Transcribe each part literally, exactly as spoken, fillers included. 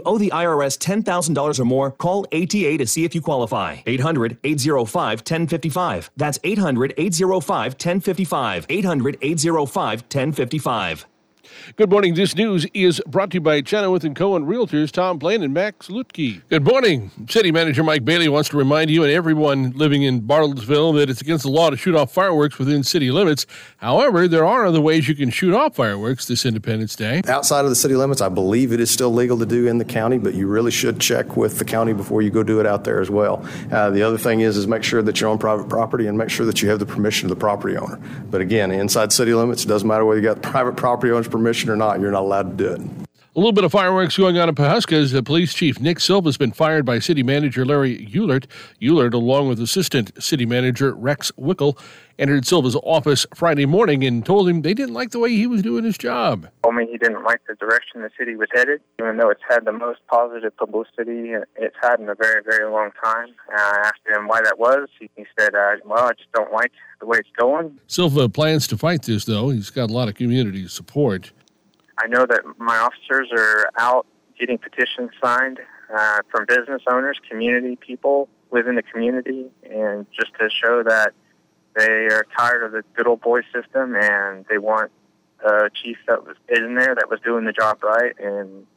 owe the I R S ten thousand dollars or more, call A T A to see if you qualify. eight hundred, eight oh five, one oh five five. That's eight hundred, eight oh five, one oh five five. eight hundred, eight oh five, one oh five five. Good morning. This news is brought to you by Chenoweth and Cohen Realtors, Tom Blaine and Max Lutke. Good morning. City Manager Mike Bailey wants to remind you and everyone living in Bartlesville that it's against the law to shoot off fireworks within city limits. However, there are other ways you can shoot off fireworks this Independence Day. Outside of the city limits, I believe it is still legal to do in the county, but you really should check with the county before you go do it out there as well. Uh, the other thing is, is make sure that you're on private property and make sure that you have the permission of the property owner. But again, inside city limits, it doesn't matter whether you got private property owner's permission or not, you're not allowed to do it. A little bit of fireworks going on in Pawhuska as the police chief Nick Silva has been fired by city manager Larry Eulert. Eulert, along with assistant city manager Rex Wickel, entered Silva's office Friday morning and told him they didn't like the way he was doing his job. Told me he didn't like the direction the city was headed, even though it's had the most positive publicity it's had in a very, very long time. Uh, I asked him why that was. He, he said, uh, well, I just don't like the way it's going. Silva plans to fight this, though. He's got a lot of community support. I know that my officers are out getting petitions signed uh, from business owners, community people within the community, and just to show that they are tired of the good old boy system and they want a chief that was in there that was doing the job right. And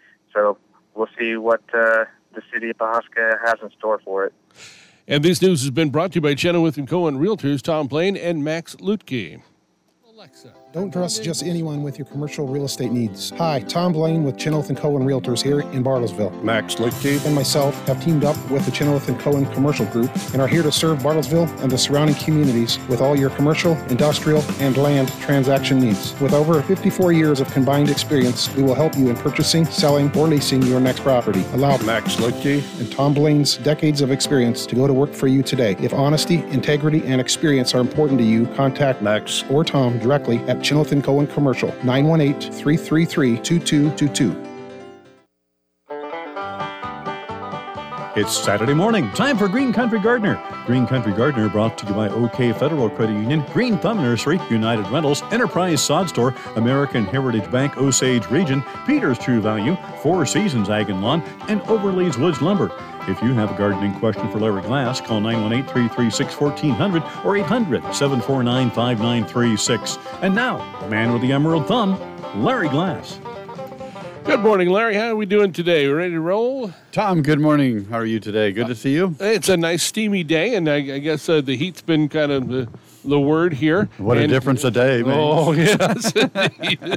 so we'll see what uh, the city of Pawhuska has in store for it. And this news has been brought to you by Chenoweth and Cohen Realtors, Tom Blaine and Max Lutke. Alexa. Don't trust just anyone with your commercial real estate needs. Hi, Tom Blaine with Chenoweth and Cohen Realtors here in Bartlesville. Max Lutke and myself have teamed up with the Chenoweth and Cohen Commercial Group and are here to serve Bartlesville and the surrounding communities with all your commercial, industrial, and land transaction needs. With over fifty-four years of combined experience, we will help you in purchasing, selling, or leasing your next property. Allow Max Lutke and Tom Blaine's decades of experience to go to work for you today. If honesty, integrity, and experience are important to you, contact Max or Tom directly at Chenoweth and Cohen Commercial, nine one eight, three three three, two two two two. It's Saturday morning, time for Green Country Gardener. Green Country Gardener brought to you by OK Federal Credit Union, Green Thumb Nursery, United Rentals, Enterprise Sod Store, American Heritage Bank, Osage Region, Peter's True Value, Four Seasons Ag and Lawn, and Overleys Woods Lumber. If you have a gardening question for Larry Glass, call nine one eight, three three six, one four zero zero or eight hundred, seven four nine, five nine three six. And now, the man with the emerald thumb, Larry Glass. Good morning, Larry. How are we doing today? We ready to roll? Tom, good morning. How are you today? Good to see you. It's a nice steamy day, and I, I guess uh, the heat's been kind of the, the word here. What and, a difference a day makes. Oh, yes, indeed.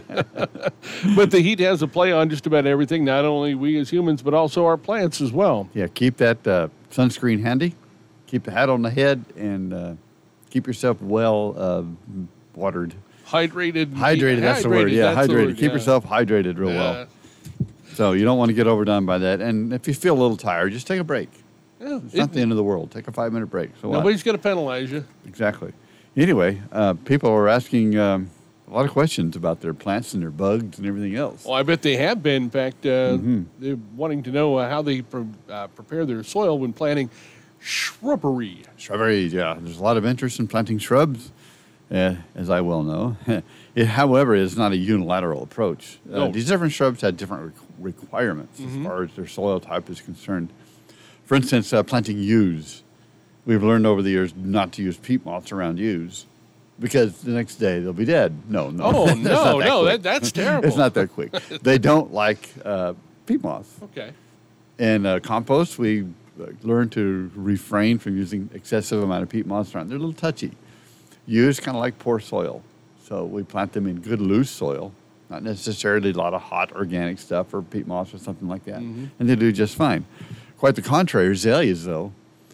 But the heat has a play on just about everything, not only we as humans, but also our plants as well. Yeah, keep that uh, sunscreen handy. Keep the hat on the head, and uh, keep yourself well uh, watered. Hydrated. Hydrated, that's hydrated, the word. Yeah, hydrated. Word, keep yeah. yourself hydrated real uh, well. So you don't want to get overdone by that. And if you feel a little tired, just take a break. Yeah, it's it, not the end of the world. Take a five-minute break. So nobody's going to penalize you. Exactly. Anyway, uh, people are asking um, a lot of questions about their plants and their bugs and everything else. Well, I bet they have been. In fact, uh, mm-hmm. they're wanting to know uh, how they pre- uh, prepare their soil when planting shrubbery. Shrubbery, yeah. There's a lot of interest in planting shrubs, uh, as I well know. It, however, is not a unilateral approach. Uh, no. These different shrubs have different requ- requirements mm-hmm. as far as their soil type is concerned. For instance, uh, planting yews. We've learned over the years not to use peat moths around yews because the next day they'll be dead. No, no. Oh, that's no, that no, quick. that, that's terrible. It's not that quick. They don't like uh, peat moths. Okay. And uh, compost, we uh, learned to refrain from using excessive amount of peat moths around. They're a little touchy. Yews kind of like poor soil. So we plant them in good loose soil, not necessarily a lot of hot organic stuff or peat moss or something like that. Mm-hmm. And they do just fine. Quite the contrary, azaleas, though,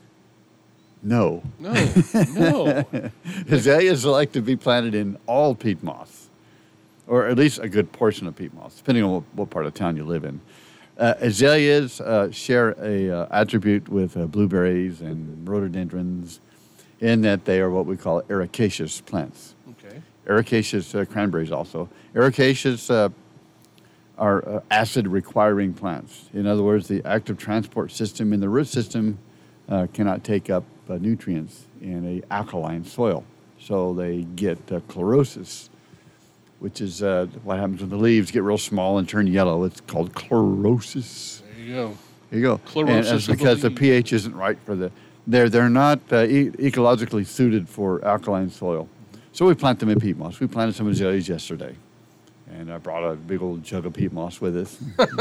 no. No, no. Azaleas like to be planted in all peat moss, or at least a good portion of peat moss, depending on what, what part of town you live in. Uh, azaleas uh, share a uh, attribute with uh, blueberries and rhododendrons in that they are what we call ericaceous plants. Okay. Ericaceous uh, cranberries also. Ericaceous uh, are uh, acid-requiring plants. In other words, the active transport system in the root system uh, cannot take up uh, nutrients in a alkaline soil. So they get uh, chlorosis, which is uh, what happens when the leaves get real small and turn yellow. It's called chlorosis. There you go. There you go. Chlorosis and that's of the because the, leaves. pH isn't right for the. They're they're not uh, e- ecologically suited for alkaline soil, so we plant them in peat moss. We planted some azaleas yesterday, and I brought a big old jug of peat moss with us,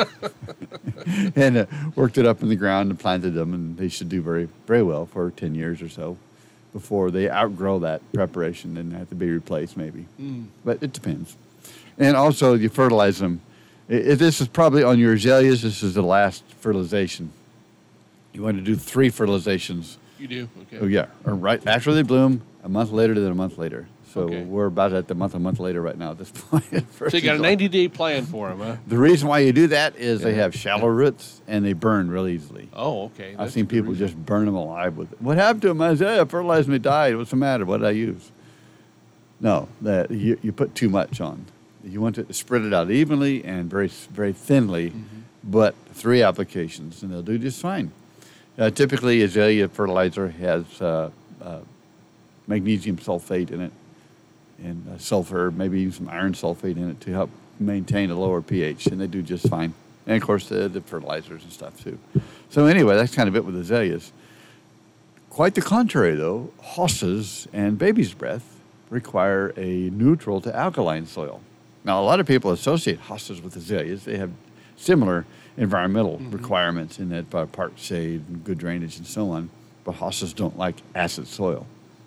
and uh, worked it up in the ground and planted them. And they should do very very well for ten years or so, before they outgrow that preparation and have to be replaced maybe. Mm. But it depends. And also you fertilize them. I- I- this is probably on your azaleas. This is the last fertilization. You want to do three fertilizations. You do? Okay. Oh, yeah. Or right after they bloom, a month later, then a month later. So Okay. we're about at the month, a month later right now at this point. So you got a ninety-day plan for them, huh? The reason why you do that is they have shallow roots and they burn real easily. Oh, okay. I've That's seen a good people reason. just burn them alive with it. What happened to them? Isaiah fertilized me, died. What's the matter? What did I use? No, that you, you put too much on. You want to spread it out evenly and very very thinly, Mm-hmm. but three applications, and they'll do just fine. Uh, typically, azalea fertilizer has uh, uh, magnesium sulfate in it, and uh, sulfur, maybe even some iron sulfate in it to help maintain a lower pH, and they do just fine. And of course, the, the fertilizers and stuff too. So anyway, that's kind of it with azaleas. Quite the contrary, though, hosses and baby's breath require a neutral to alkaline soil. Now, a lot of people associate hosses with azaleas. They have similar environmental mm-hmm. requirements in that uh, part shade and good drainage and so on, but hosses don't like acid soil.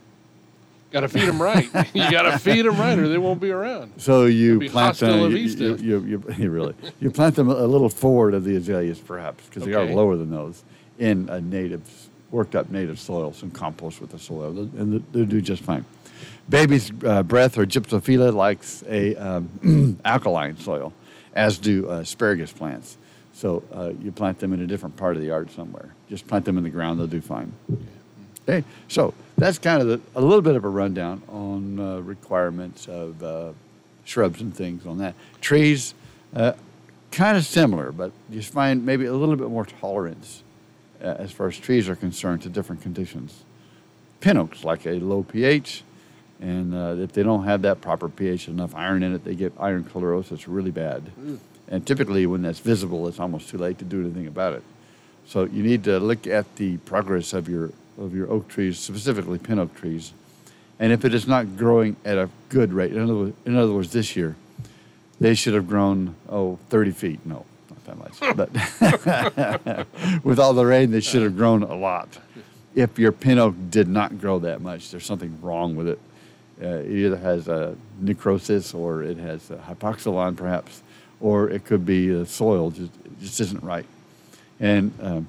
Got to feed them right. You got to feed them right, or they won't be around. So you They'll be plant hostile them. of You, East you, End. you, you, you really you plant them a little forward of the azaleas, perhaps, because they Okay. are lower than those in a native, worked up native soil, some compost with the soil, and they'll do just fine. Baby's uh, breath or Gypsophila likes a um, alkaline soil, as do uh, asparagus plants. So uh, you plant them in a different part of the yard somewhere. Just plant them in the ground; they'll do fine. Okay, so that's kind of the, a little bit of a rundown on uh, requirements of uh, shrubs and things on that. Trees, uh, kind of similar, but you find maybe a little bit more tolerance uh, as far as trees are concerned to different conditions. Pin oaks like a low pH, and uh, if they don't have that proper pH, enough iron in it, they get iron chlorosis really bad. Mm. And typically when that's visible, it's almost too late to do anything about it. So you need to look at the progress of your of your oak trees, specifically pin oak trees. And if it is not growing at a good rate, in other words, in other words this year, they should have grown, oh, thirty feet. No, not that much. But with all the rain, they should have grown a lot. If your pin oak did not grow that much, there's something wrong with it. Uh, it either has a necrosis or it has a hypoxylon perhaps, or it could be the soil just, it just isn't right. And um,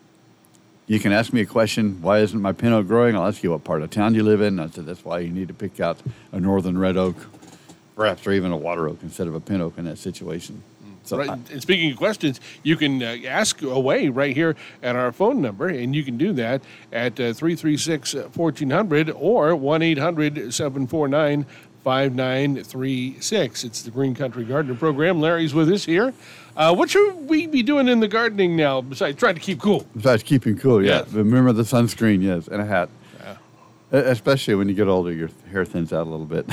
you can ask me a question, why isn't my pin oak growing? I'll ask you what part of town you live in. I said, that's why you need to pick out a northern red oak, perhaps, or even a water oak instead of a pin oak in that situation. So right. I, And speaking of questions, you can uh, ask away right here at our phone number, and you can do that at uh, three three six, one four zero zero or one eight hundred, seven four nine, five nine three six. It's the Green Country Gardener Program. Larry's with us here. Uh, what should we be doing in the gardening now besides trying to keep cool? besides keeping cool, yeah. Yes. Remember the sunscreen, yes, and a hat. Yeah. E- Especially when you get older, your hair thins out a little bit.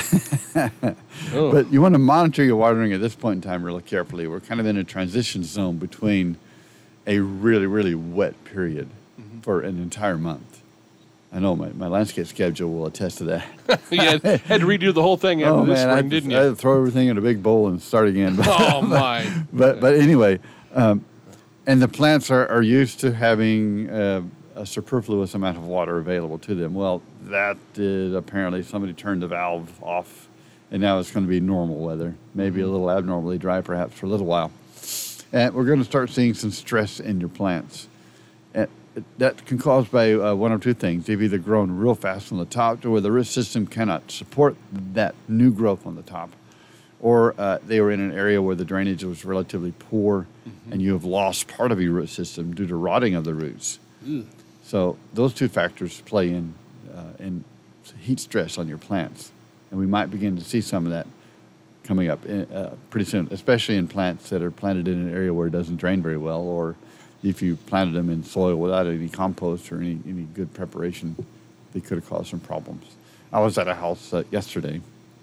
Oh. But you want to monitor your watering at this point in time really carefully. We're kind of in a transition zone between a really, really wet period Mm-hmm. for an entire month. I know my, my landscape schedule will attest to that. You had, had to redo the whole thing after oh, this man, I spring, had, to, didn't I had you? to throw everything in a big bowl and start again. Oh, my. But but anyway, um, and the plants are, are used to having uh, a superfluous amount of water available to them. Well, that did apparently somebody turned the valve off, and now it's going to be normal weather, maybe a little abnormally dry perhaps for a little while. And we're going to start seeing some stress in your plants. And that can cause by uh, one of two things. They've either grown real fast on the top to where the root system cannot support that new growth on the top, or uh, they were in an area where the drainage was relatively poor, mm-hmm. and you have lost part of your root system due to rotting of the roots. Mm. So those two factors play in uh, in heat stress on your plants, and we might begin to see some of that coming up in, uh, pretty soon, especially in plants that are planted in an area where it doesn't drain very well, or if you planted them in soil without any compost or any, any good preparation, they could have caused some problems. I was at a house uh, yesterday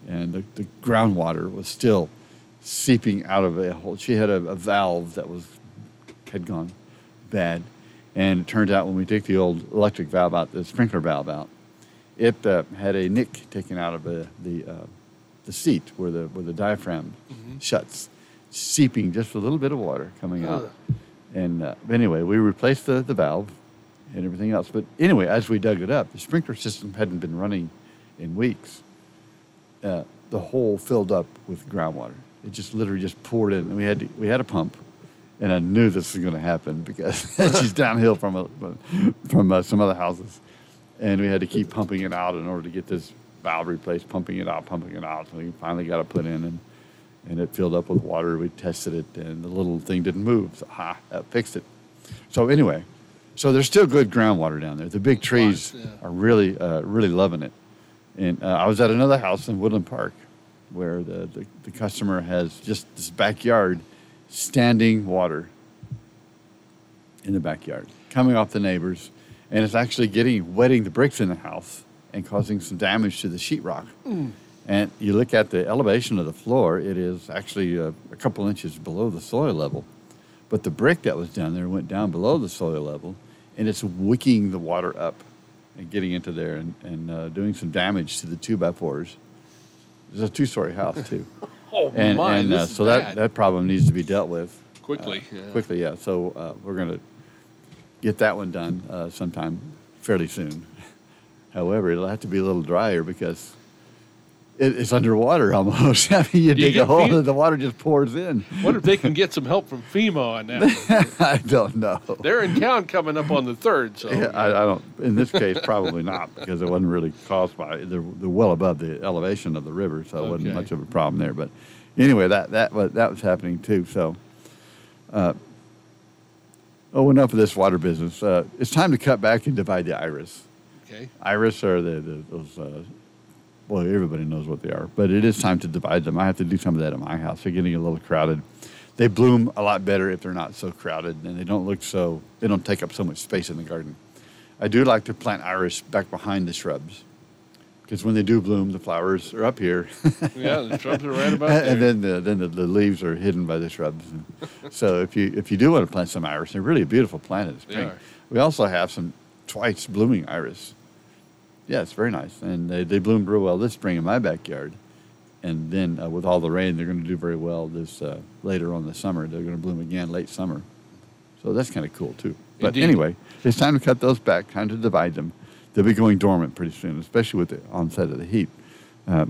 and the, the groundwater was still seeping out of a hole. She had a, a valve that was had gone bad, and it turned out when we took the old electric valve out, the sprinkler valve out, it uh, had a nick taken out of a, the uh, the seat where the where the diaphragm mm-hmm. shuts, seeping just a little bit of water coming out. Uh. And uh, anyway, we replaced the, the valve and everything else. But anyway, as we dug it up, the sprinkler system hadn't been running in weeks. Uh, the hole filled up with groundwater. It just literally just poured in. And we had to, we had a pump, and I knew this was going to happen because she's downhill from a, from uh, some other houses, and we had to keep pumping it out in order to get this valve replaced, pumping it out, pumping it out. So we finally got it put in, and and it filled up with water. We tested it, and the little thing didn't move. So, ha, that fixed it. So anyway, so there's still good groundwater down there. The big trees yeah. are really, uh, really loving it. And uh, I was at another house in Woodland Park where the, the, the customer has just this backyard, standing water in the backyard, coming off the neighbors, and it's actually getting wetting the bricks in the house and causing some damage to the sheetrock. Mm. And you look at the elevation of the floor, it is actually a, a couple inches below the soil level. But the brick that was down there went down below the soil level, and it's wicking the water up and getting into there and, and uh, doing some damage to the two by fours. There's a two-story house, too. oh, and, my, and, uh, this is so bad. that, that problem needs to be dealt with. Quickly. Uh, yeah. Quickly, yeah. So uh, we're going to get that one done uh, sometime fairly soon. However, it'll have to be a little drier because it, it's underwater almost. I mean, you, you dig a hole FEMA? And the water just pours in. Wonder if they can get some help from FEMA on that. I don't know. They're in town coming up on the third, so yeah, I, I don't. In this case, probably not because it wasn't really caused by. They're, they're well above the elevation of the river, so it okay. wasn't much of a problem there. But anyway, that that was that was happening too. So, uh, oh, enough of this water business. Uh, it's time to cut back and divide the iris. Okay. Iris are the, the those. Uh, Well, everybody knows what they are, but it is time to divide them. I have to do some of that at my house. They're getting a little crowded. They bloom a lot better if they're not so crowded, and they don't look so, they don't take up so much space in the garden. I do like to plant iris back behind the shrubs, because when they do bloom, the flowers are up here. Yeah, the shrubs are right about there. And then the, then the, the leaves are hidden by the shrubs. So if you if you do want to plant some iris, they're really a beautiful plant in the spring. We also have some twice blooming iris. Yeah, it's very nice. And they, they bloomed real well this spring in my backyard. And then uh, with all the rain, they're going to do very well this uh, later on this summer. They're going to bloom again late summer. So that's kind of cool, too. But Indeed. Anyway, it's time to cut those back, time to divide them. They'll be going dormant pretty soon, especially with the onset of the heat. Uh,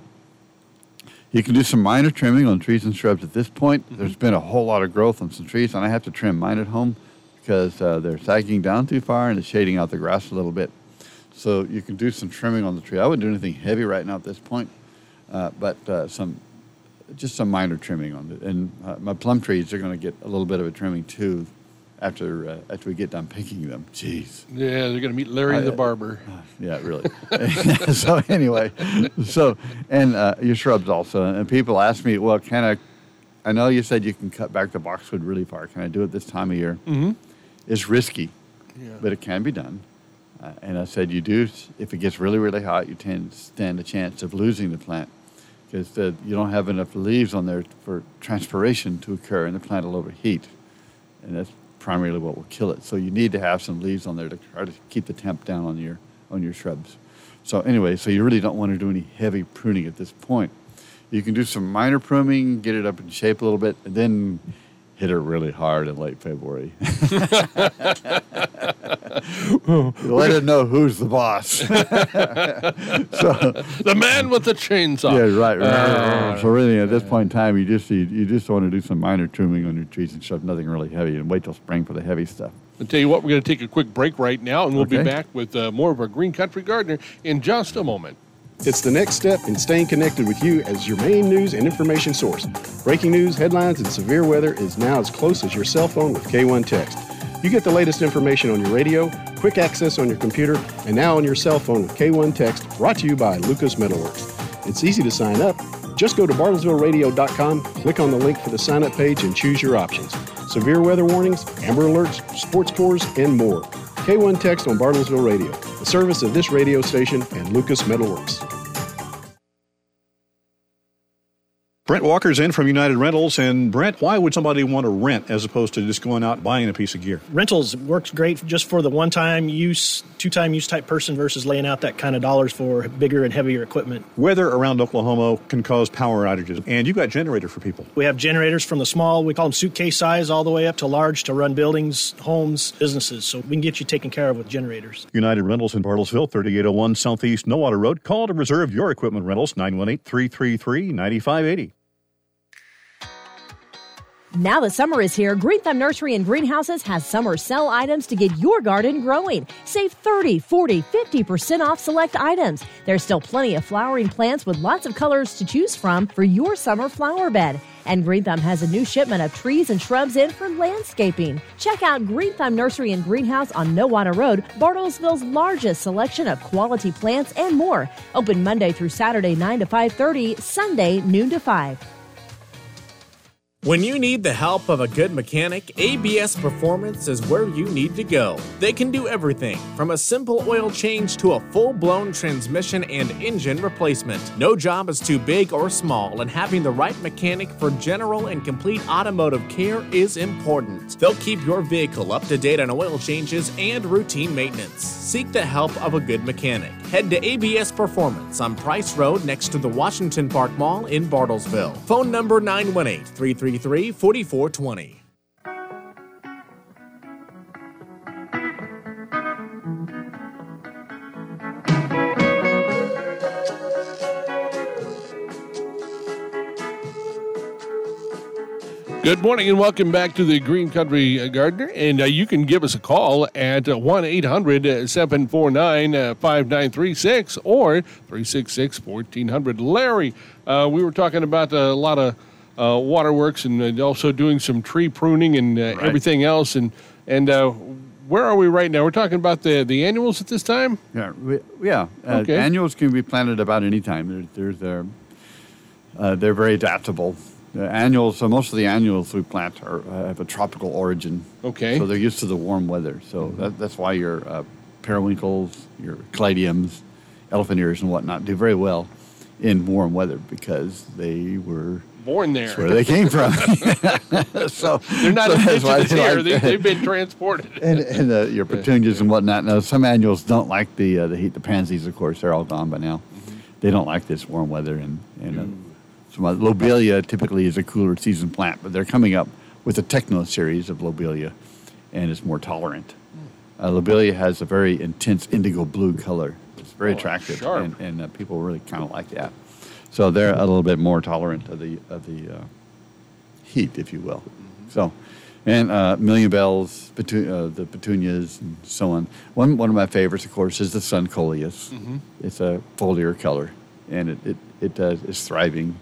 you can do some minor trimming on trees and shrubs at this point. Mm-hmm. There's been a whole lot of growth on some trees, and I have to trim mine at home because uh, they're sagging down too far and it's shading out the grass a little bit. So you can do some trimming on the tree. I wouldn't do anything heavy right now at this point, uh, but uh, some, just some minor trimming on it. And uh, my plum trees are going to get a little bit of a trimming too, after uh, after we get done picking them. Jeez. Yeah, they're going to meet Larry uh, the barber. Uh, yeah, really. So anyway, so and uh, your shrubs also. And people ask me, well, can I? I know you said you can cut back the boxwood really far. Can I do it this time of year? Mm-hmm. It's risky, yeah. but it can be done. Uh, and I said, you do, if it gets really, really hot, you tend to stand a chance of losing the plant because uh, you don't have enough leaves on there for transpiration to occur, and the plant will overheat. And that's primarily what will kill it. So you need to have some leaves on there to try to keep the temp down on your on your shrubs. So anyway, so you really don't want to do any heavy pruning at this point. You can do some minor pruning, get it up in shape a little bit, and then hit it really hard in late February. Let it know who's the boss. So, the man with the chainsaw. Yeah, right. right, uh, right. So really, at this point in time, you just you, you just want to do some minor trimming on your trees and stuff, nothing really heavy, and wait till spring for the heavy stuff. I'll tell you what, we're going to take a quick break right now, and we'll okay. be back with uh, more of our Green Country Gardener in just a moment. It's the next step in staying connected with you as your main news and information source. Breaking news, headlines, and severe weather is now as close as your cell phone with K one Text. You get the latest information on your radio, quick access on your computer, and now on your cell phone with K one Text, brought to you by Lucas Metalworks. It's easy to sign up. Just go to bartlesville radio dot com, click on the link for the sign-up page, and choose your options. Severe weather warnings, Amber Alerts, sports scores, and more. K one Text on Bartlesville Radio, the service of this radio station and Lucas Metalworks. Brent Walker's in from United Rentals. And Brent, why would somebody want to rent as opposed to just going out and buying a piece of gear? Rentals works great just for the one-time use, two-time use type person versus laying out that kind of dollars for bigger and heavier equipment. Weather around Oklahoma can cause power outages, and you've got generators for people. We have generators from the small, we call them suitcase size, all the way up to large to run buildings, homes, businesses. So we can get you taken care of with generators. United Rentals in Bartlesville, thirty-eight oh one Southeast Nowata Road. Call to reserve your equipment rentals, nine one eight, three three three, nine five eight zero. Now that summer is here, Green Thumb Nursery and Greenhouses has summer sale items to get your garden growing. Save thirty, forty, fifty percent off select items. There's still plenty of flowering plants with lots of colors to choose from for your summer flower bed. And Green Thumb has a new shipment of trees and shrubs in for landscaping. Check out Green Thumb Nursery and Greenhouse on Nowata Road, Bartlesville's largest selection of quality plants and more. Open Monday through Saturday, nine to five thirty, Sunday, noon to five. When you need the help of a good mechanic, A B S Performance is where you need to go. They can do everything from a simple oil change to a full-blown transmission and engine replacement. No job is too big or small, and having the right mechanic for general and complete automotive care is important. They'll keep your vehicle up to date on oil changes and routine maintenance. Seek the help of a good mechanic. Head to A B S Performance on Price Road next to the Washington Park Mall in Bartlesville. Phone number nine one eight, three three three, four four two zero. Good morning and welcome back to the Green Country Gardener. And uh, you can give us a call at uh, one eight hundred, seven four nine, five nine three six or three six six, one four zero zero. Larry, uh, we were talking about a lot of uh, waterworks and uh, also doing some tree pruning and uh, Right. everything else. And and uh, where are we right now? We're talking about the, the annuals at this time? Yeah, we, yeah. Uh, Okay. Annuals can be planted about any time. They're, they're, uh, they're very adaptable. The annuals, so most of the annuals we plant are, uh, have a tropical origin. Okay. So they're used to the warm weather. So that, that's why your uh, periwinkles, your caladiums, elephant ears, and whatnot do very well in warm weather because they were Born there. that's where they came from. so They're not so that's why indigenous they here. like They, that. they've been transported. and, and uh, your petunias and whatnot. Now, some annuals don't like the uh, the heat. The pansies, of course, they're all gone by now. Mm-hmm. They don't like this warm weather. And, and uh, some uh, lobelia typically is a cooler season plant, but they're coming up with a techno series of lobelia, and it's more tolerant. Uh, lobelia has a very intense indigo blue color. It's very Oh, attractive, sharp. and, and uh, people really kind of like that. So they're a little bit more tolerant of the of the uh, heat, if you will. So, and uh, million bells, petu- uh, the petunias, and so on. One one of my favorites, of course, is the sun coleus. Mm-hmm. It's a foliar color, and it it, it uh, is thriving.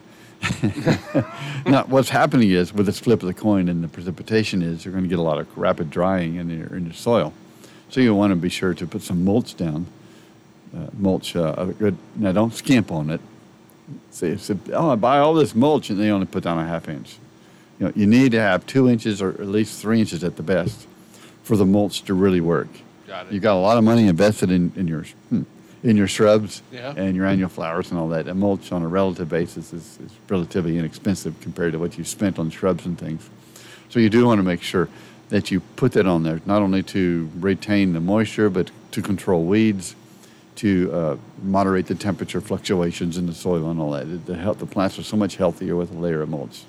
Now, what's happening is with this flip of the coin and the precipitation is you're going to get a lot of rapid drying in your in your soil. So you want to be sure to put some mulch down. Uh, mulch, uh, a good. Now, don't skimp on it. Say, say, oh, I buy all this mulch, and they only put down a half inch. You know, you need to have two inches or at least three inches at the best for the mulch to really work. Got it. You got a lot of money invested in, in your hmm, in your shrubs Yeah. and your annual flowers and all that. And mulch on a relative basis is, is relatively inexpensive compared to what you spent on shrubs and things. So you do want to make sure that you put that on there, not only to retain the moisture, but to control weeds, to uh, moderate the temperature fluctuations in the soil and all that. The, health, the plants are so much healthier with a layer of mulch.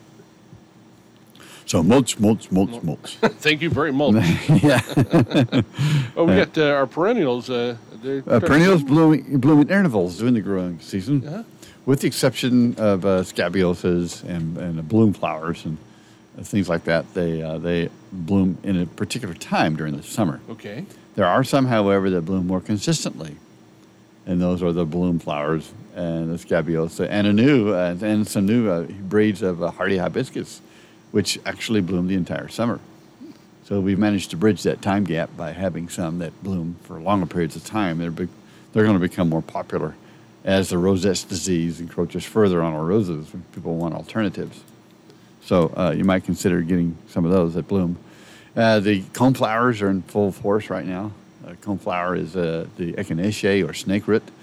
So mulch, mulch, mulch, mulch. Thank you very much. yeah. Oh, we got uh, our perennials. Uh, they're Uh, perennials blooming, bloom at intervals during the growing season, Uh-huh. with the exception of uh, scabiosas and, and the bloom flowers and uh, things like that. They uh, they bloom in a particular time during the summer. Okay. There are some, however, that bloom more consistently, and those are the bloom flowers and the scabiosa, and a new uh, and some new uh, breeds of uh, hardy hibiscus, which actually bloom the entire summer. So we've managed to bridge that time gap by having some that bloom for longer periods of time. They're big, they're going to become more popular as the rosette's disease encroaches further on our roses and people want alternatives. So uh, you might consider getting some of those that bloom. Uh, the coneflowers are in full force right now. Uh, coneflower is uh, the echinacea or snake root.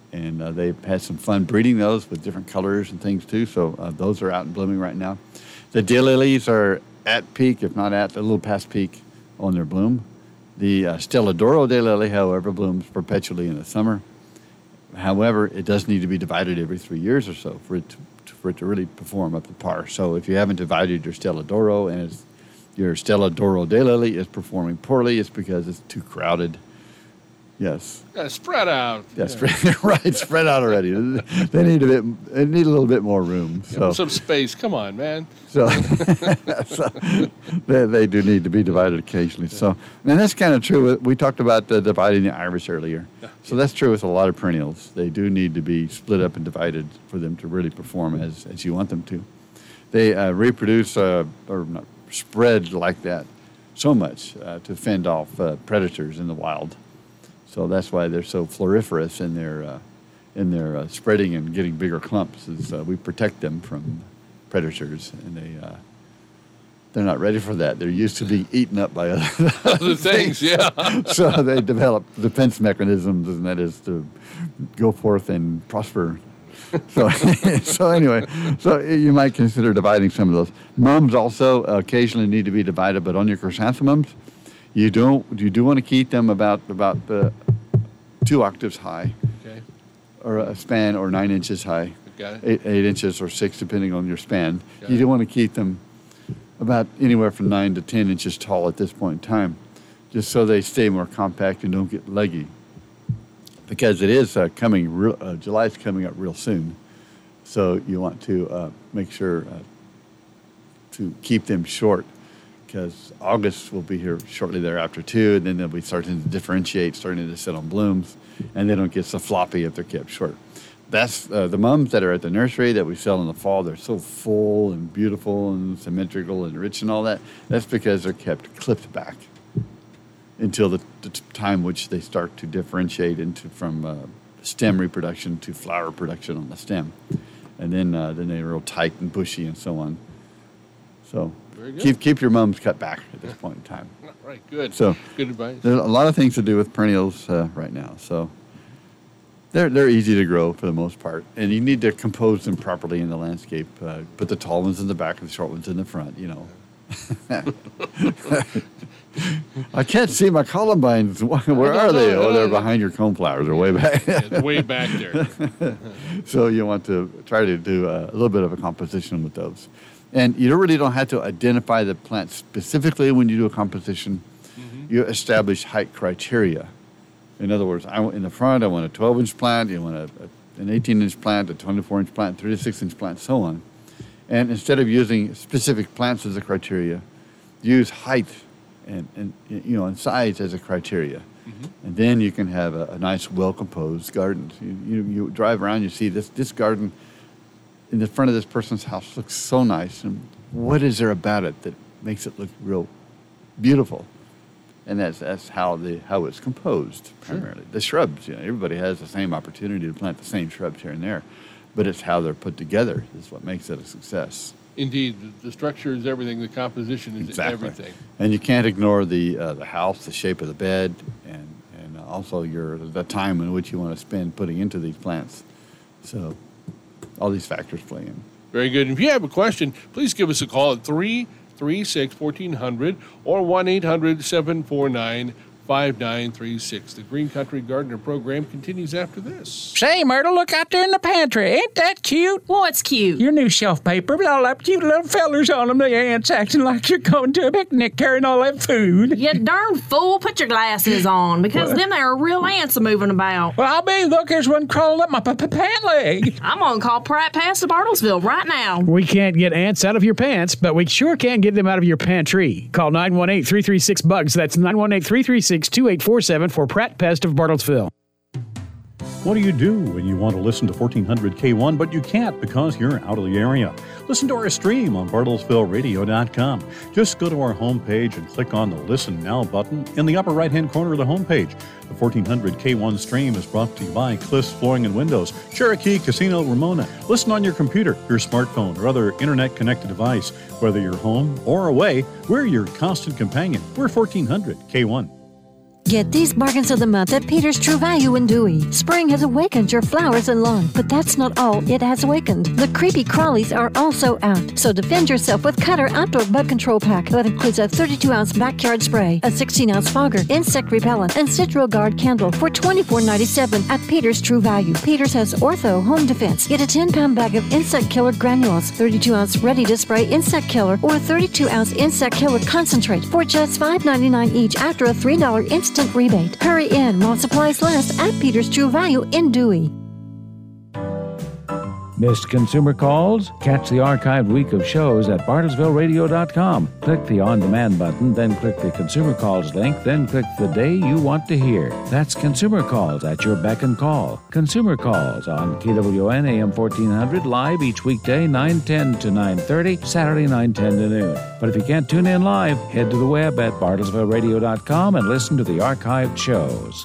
and uh, they've had some fun breeding those with different colors and things too. So uh, those are out and blooming right now. The daylilies are at peak, if not at a little past peak on their bloom. The uh, Stella d'Oro daylily, however, blooms perpetually in the summer. However, it does need to be divided every three years or so for it to, for it to really perform up to par. So if you haven't divided your Stella d'Oro and it's, your Stella d'Oro daylily is performing poorly, it's because it's too crowded. Yes. Yeah, spread out. Yeah, yeah. Spread, right, spread out already. They need a bit. They need a little bit more room. So yeah, some space. Come on, man. So, so they, they do need to be divided occasionally. Yeah. So, and that's kind of true. We talked about uh, dividing the iris earlier. Yeah. So that's true with a lot of perennials. They do need to be split up and divided for them to really perform as as you want them to. They uh, reproduce uh, or not spread like that so much uh, to fend off uh, predators in the wild. So that's why they're so floriferous in their uh, in their uh, spreading and getting bigger clumps. Is uh, we protect them from predators, and they uh, they're not ready for that. They're used to being eaten up by other, other things. Yeah. So they develop defense mechanisms, and that is to go forth and prosper. So so anyway, so you might consider dividing some of those. Mums also occasionally need to be divided, but on your chrysanthemums, You don't. You do want to keep them about about uh, two octaves high, okay, or a span, or nine inches high, Got it. eight, eight inches or six, depending on your span. Got you it. do want to keep them about anywhere from nine to ten inches tall at this point in time, just so they stay more compact and don't get leggy. Because it is uh, coming. Real, uh, July's coming up real soon, so you want to uh, make sure uh, to keep them short. Because August will be here shortly thereafter too, and then they'll be starting to differentiate, starting to sit on blooms, and they don't get so floppy if they're kept short. That's uh, the mums that are at the nursery that we sell in the fall. They're so full and beautiful and symmetrical and rich and all that. That's because they're kept clipped back until the, the time which they start to differentiate into from uh, stem reproduction to flower production on the stem, and then uh, then they're real tight and bushy and so on. So. Keep keep your mums cut back at this point in time. Right, good. So good advice. There's a lot of things to do with perennials uh, right now. So they're they're easy to grow for the most part, and you need to compose them properly in the landscape. Uh, put the tall ones in the back and the short ones in the front. You know. I can't see my columbines. Where are they? Oh, they're behind your coneflowers. They're way back. Yeah, it's way back there. So you want to try to do a, a little bit of a composition with those. And you really don't have to identify the plant specifically when you do a composition. Mm-hmm. You establish height criteria. In other words, I want, in the front, I want a twelve-inch plant, you want a, a, an eighteen-inch plant, a twenty-four-inch plant, thirty-six-inch plant, so on. And instead of using specific plants as a criteria, use height and, and you know, and size as a criteria. Mm-hmm. And then you can have a, a nice, well-composed garden. You, you, you drive around, you see this this garden in the front of this person's house looks so nice, and what is there about it that makes it look real beautiful? And that's that's how the how it's composed primarily. Sure. The shrubs, you know, everybody has the same opportunity to plant the same shrubs here and there, but it's how they're put together is what makes it a success. Indeed, the, the structure is everything. The composition is exactly. everything. And you can't ignore the uh, the house, the shape of the bed, and and also your the time in which you want to spend putting into these plants. So. All these factors play in. Very good. If you have a question, please give us a call at three three six, fourteen hundred or one eight hundred, seven four nine, five nine three six. The Green Country Gardener program continues after this. Say, Myrtle, look out there in the pantry. Ain't that cute? What's cute? Your new shelf paper with all that cute little fellers on them. The ants acting like you're going to a picnic carrying all that food. You darn fool. Put your glasses on, because What? then there are real ants moving about. Well, I'll be. Look, there's one crawling up my p- p- pant leg. I'm going to call Pratt Pass to Bartlesville right now. We can't get ants out of your pants, but we sure can get them out of your pantry. Call nine one eight, three three six, B U G S. That's nine one eight, three three six, two eight four seven for Pratt Pest of Bartlesville. What do you do when you want to listen to fourteen hundred K one, but you can't because you're out of the area? Listen to our stream on Bartlesville Radio dot com. Just go to our homepage and click on the Listen Now button in the upper right-hand corner of the homepage. The fourteen hundred K one stream is brought to you by Cliffs Flooring and Windows, Cherokee Casino Ramona. Listen on your computer, your smartphone, or other internet-connected device. Whether you're home or away, we're your constant companion. We're fourteen hundred K one. Get these bargains of the month at Peter's True Value in Dewey. Spring has awakened your flowers and lawn, but that's not all it has awakened. The creepy crawlies are also out, so defend yourself with Cutter Outdoor Bug Control Pack that includes a thirty-two ounce backyard spray, a sixteen ounce fogger, insect repellent, and Citro Guard candle for twenty-four ninety-seven at Peter's True Value. Peter's has Ortho Home Defense. Get a ten pound bag of insect killer granules, thirty-two ounce ready to spray insect killer, or thirty-two ounce insect killer concentrate for just five ninety-nine each after a three dollar instant rebate. Hurry in while supplies last at Peter's True Value in Dewey. Missed consumer calls? Catch the archived week of shows at bartlesville radio dot com. Click the on-demand button, then click the consumer calls link, then click the day you want to hear. That's consumer calls at your beck and call. Consumer calls on K W N A M fourteen hundred live each weekday nine ten to nine thirty, Saturday nine ten to noon. But if you can't tune in live, head to the web at bartlesville radio dot com and listen to the archived shows.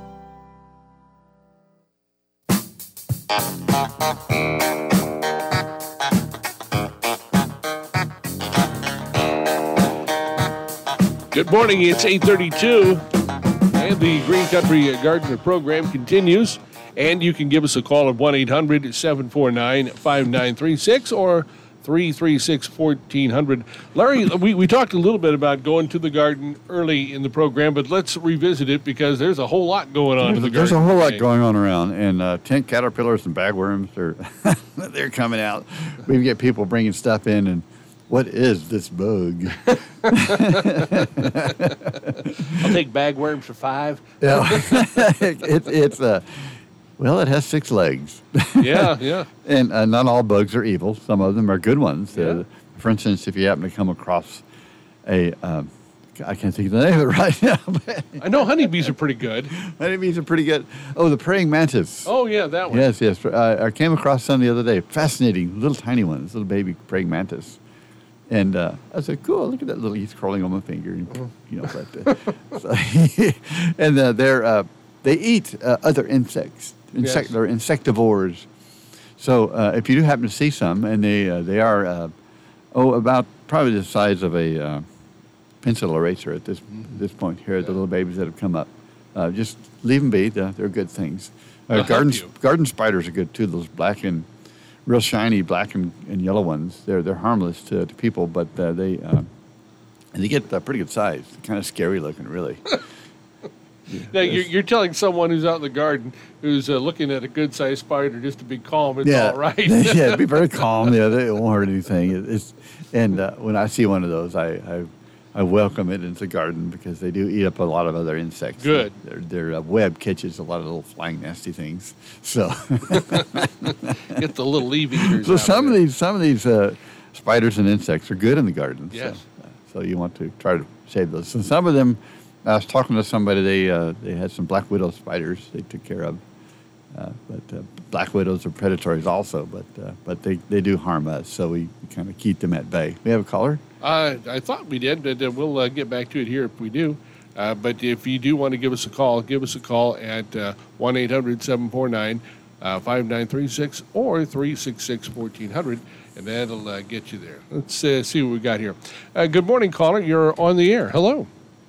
Good morning, it's eight thirty-two, and the Green Country Gardener program continues, and you can give us a call at one eight hundred seven four nine five nine three six or three three six, one four zero zero. Larry, we, we talked a little bit about going to the garden early in the program, but let's revisit it because there's a whole lot going on There's, in the there's garden. a whole lot today. going on around, and uh, tent caterpillars and bagworms are they're coming out. We get people bringing stuff in, and what is this bug? I'll take bagworms for five. Yeah, it, it's uh, well, it has six legs. Yeah, yeah. And uh, not all bugs are evil. Some of them are good ones. Yeah. Uh, for instance, if you happen to come across a, um, I can't think of the name of it right now. But I know honeybees are pretty good. honeybees are pretty good. Oh, the praying mantis. Oh, yeah, that one. Yes, yes. Uh, I came across some the other day. Fascinating, little tiny ones, little baby praying mantis. And uh, I said, cool, look at that little, he's crawling on my finger. And, you know, but, uh, so, and uh, they're, uh, they eat uh, other insects. Insect, Yes. They're insectivores. So uh, if you do happen to see some, and they uh, they are, uh, oh, about probably the size of a uh, pencil eraser at this mm-hmm. this point here, yeah. the little babies that have come up. Uh, just leave them be. They're, they're good things. Uh, garden, garden spiders are good, too, those black and real shiny black and, and yellow ones. They're they're harmless to, to people, but uh, they uh, and they get a pretty good size. Kind of scary looking, really. Now, you're, you're telling someone who's out in the garden who's uh, looking at a good-sized spider just to be calm, it's yeah, all right. yeah, be very calm. Yeah, they won't hurt anything. It, it's and uh, when I see one of those, I, I I welcome it into the garden because they do eat up a lot of other insects. Good. Their, their uh, web catches a lot of little flying nasty things. So get the little leaf eaters. So out some of of these some of these uh, spiders and insects are good in the garden. Yes. So, uh, so you want to try to save those. And some of them, I was talking to somebody. They uh, they had some black widow spiders they took care of. Uh, but uh, black widows are predatories also, but uh, but they, they do harm us, so we, we kind of keep them at bay. We have a caller? Uh, I thought we did, but uh, we'll uh, get back to it here if we do. Uh, but if you do want to give us a call, give us a call at uh, one eight hundred seven four nine five nine three six or three six six, one four zero zero, and that'll uh, get you there. Let's uh, see what we got here. Uh, good morning, caller. You're on the air. Hello.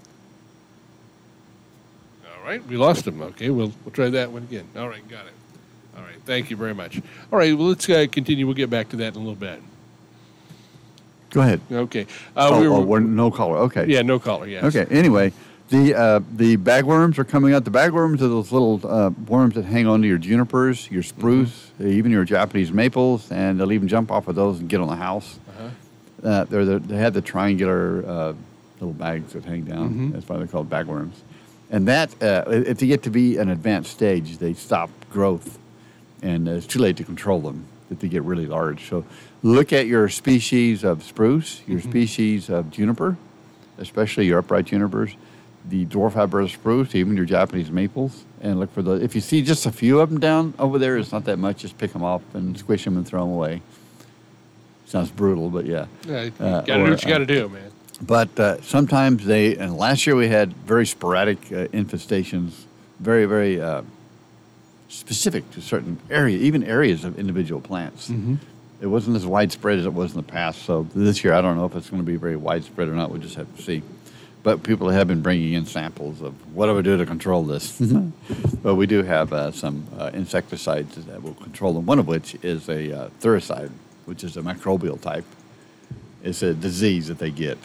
All right, we lost him. Okay, we'll we'll try that one again. All right, got it. All right, thank you very much. All right, well, let's uh, continue. We'll get back to that in a little bit. Go ahead. Okay. Uh, oh, we were, oh, we're no caller. Okay. Yeah, no caller, yes. Okay, anyway, the uh, the bagworms are coming out. The bagworms are those little uh, worms that hang onto your junipers, your spruce, mm-hmm. even your Japanese maples, and they'll even jump off of those and get on the house. Uh-huh. Uh, they're the, they have the triangular uh, little bags that hang down. Mm-hmm. That's why they're called bagworms. And that, uh, if they get to be an advanced stage, they stop growth, and uh, it's too late to control them if they get really large. So look at your species of spruce, your mm-hmm. species of juniper, especially your upright junipers, the dwarf hybrid spruce, even your Japanese maples, and look for the. If you see just a few of them down over there, it's not that much. Just pick them up and squish them and throw them away. Sounds brutal, but yeah. Yeah, you uh, got to do what you got to do, man. But uh, sometimes they, and last year we had very sporadic uh, infestations, very, very uh, specific to certain area, even areas of individual plants. Mm-hmm. It wasn't as widespread as it was in the past. So this year, I don't know if it's going to be very widespread or not. We'll just have to see. but people have been bringing in samples of what do we do to control this. But we do have uh, some uh, insecticides that will control them, one of which is a uh, thuricide, which is a microbial type. It's a disease that they get.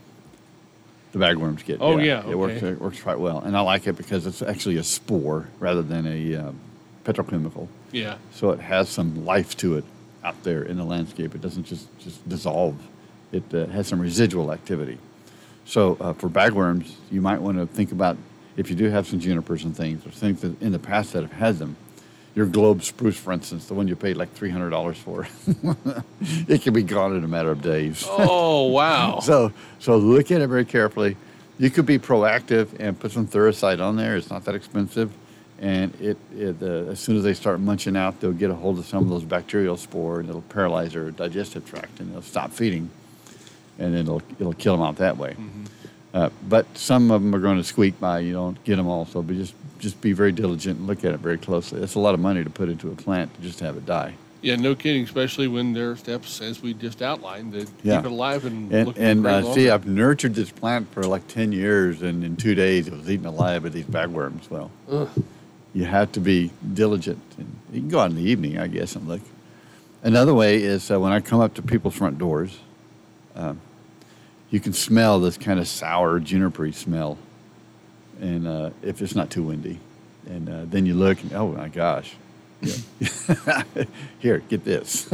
The bagworms get. Oh, yeah. yeah, It okay. works, it works quite well. And I like it because it's actually a spore rather than a uh, petrochemical. Yeah. So it has some life to it out there in the landscape. It doesn't just, just dissolve. It uh, has some residual activity. So uh, for bagworms, you might want to think about, if you do have some junipers and things, or things that in the past that have had them, your globe spruce, for instance, the one you paid like three hundred dollars for, it can be gone in a matter of days. Oh, wow. so so look at it very carefully. You could be proactive and put some thuricide on there. It's not that expensive. And it, it uh, as soon as they start munching out, they'll get a hold of some of those bacterial spore, and it'll paralyze their digestive tract, and they'll stop feeding, and then it'll, it'll kill them out that way. Mm-hmm. Uh, but some of them are going to squeak by. You don't get them all, so be just just be very diligent and look at it very closely. It's a lot of money to put into a plant to just have it die. Yeah, no kidding, especially when there are steps, as we just outlined, that Yeah. keep it alive and, And, look and great uh, longer. see, I've nurtured this plant for like ten years, and in two days it was eaten alive by these bagworms. Well, Ugh. you have to be diligent. And you can go out in the evening, I guess, and look. Another way is uh, when I come up to people's front doors, uh, you can smell this kind of sour juniper smell, and uh, if it's not too windy. And uh, then you look, and oh my gosh. Yeah. Here, get this.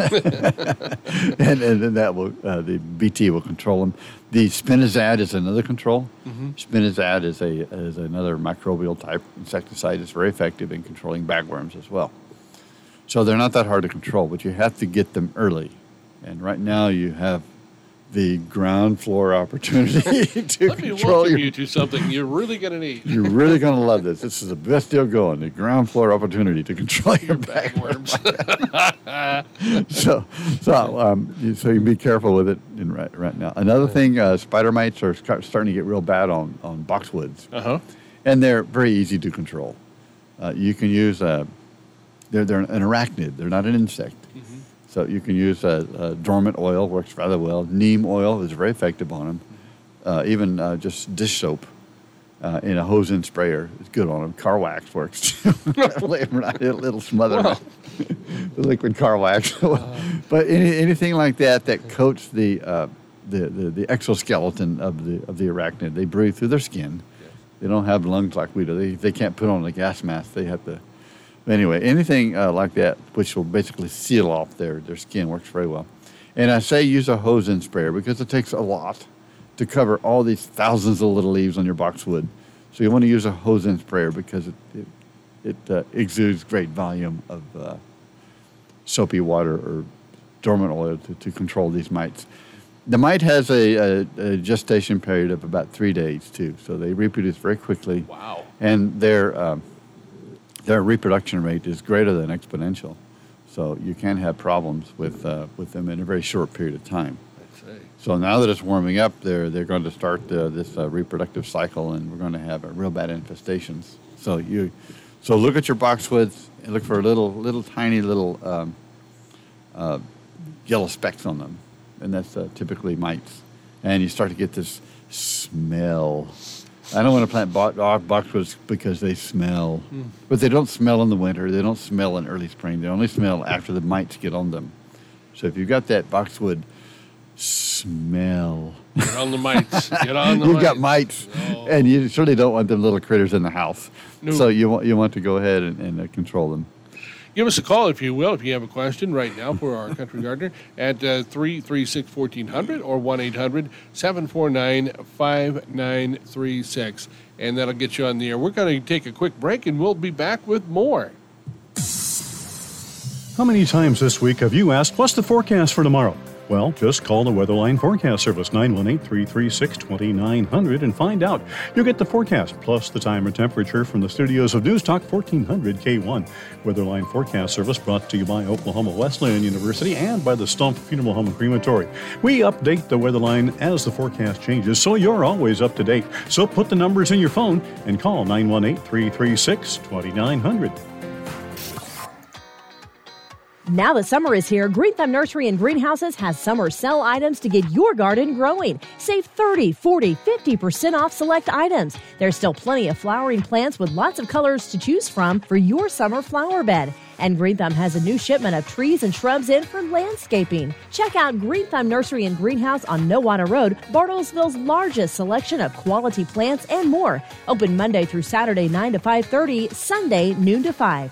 and, and then that will, uh, the B T will control them. The spinazad is another control. Mm-hmm. Spinazad is a is another microbial type insecticide. It's very effective in controlling bagworms as well. So they're not that hard to control, but you have to get them early. And right now you have the ground floor opportunity to Let me control welcome your you to something you're really going to need. You're really going to love this. This is the best deal going. The ground floor opportunity to control your bagworms. so, so, um, you, so you be careful with it in right, right now. Another thing, uh, spider mites are sc- starting to get real bad on, on boxwoods. Uh-huh. And they're very easy to control. Uh, you can use, uh, they're, they're an arachnid. They're not an insect. Mm-hmm. So you can use uh, uh, dormant oil, works rather well. Neem oil is very effective on them. Uh, even uh, just dish soap uh, in a hose-in sprayer is good on them. Car wax works too. it'll, it'll smother Wow. them. The liquid car wax. But any, anything like that that coats the, uh, the, the the exoskeleton of the of the arachnid, they breathe through their skin. Yes. They don't have lungs like we do. They they can't put on a gas mask. They have to. Anyway, anything uh, like that, which will basically seal off their, their skin, works very well. And I say use a hose-in sprayer because it takes a lot to cover all these thousands of little leaves on your boxwood. So you want to use a hose-in sprayer because it it, it uh, exudes great volume of uh, soapy water or dormant oil to, to control these mites. The mite has a, a, a gestation period of about three days, too. So they reproduce very quickly. Wow. And they're... Um, their reproduction rate is greater than exponential. So you can have problems with uh, with them in a very short period of time. I'd say. So now that it's warming up, they're, they're going to start uh, this uh, reproductive cycle, and we're going to have uh, real bad infestations. So you, so look at your boxwoods and look for little, little tiny little um, uh, yellow specks on them, and that's uh, typically mites. And you start to get this smell. I don't want to plant bo- boxwoods because they smell. Mm. But they don't smell in the winter. They don't smell in early spring. They only smell after the mites get on them. So if you've got that boxwood smell. Get on the mites. Get on the You've mites. got mites. Oh. And you certainly don't want them little critters in the house. No. So you want, you want to go ahead and, and uh, control them. Give us a call, if you will, if you have a question right now for our country gardener at uh, three three six, one four zero zero or one eight hundred, seven four nine, five nine three six. And that'll get you on the air. We're going to take a quick break, and we'll be back with more. How many times this week have you asked, what's the forecast for tomorrow? Well, just call the Weatherline Forecast Service, nine one eight, three three six, two nine zero zero, and find out. You'll get the forecast, plus the time and temperature from the studios of News Talk fourteen hundred K one. Weatherline Forecast Service brought to you by Oklahoma Wesleyan University and by the Stump Funeral Home and Crematory. We update the Weatherline as the forecast changes, so you're always up to date. So put the numbers in your phone and call nine one eight, three three six, two nine zero zero. Now that summer is here, Green Thumb Nursery and Greenhouses has summer sale items to get your garden growing. Save thirty, forty, fifty percent off select items. There's still plenty of flowering plants with lots of colors to choose from for your summer flower bed. And Green Thumb has a new shipment of trees and shrubs in for landscaping. Check out Green Thumb Nursery and Greenhouse on Nowata Road, Bartlesville's largest selection of quality plants and more. Open Monday through Saturday, nine to five thirty, Sunday, noon to five.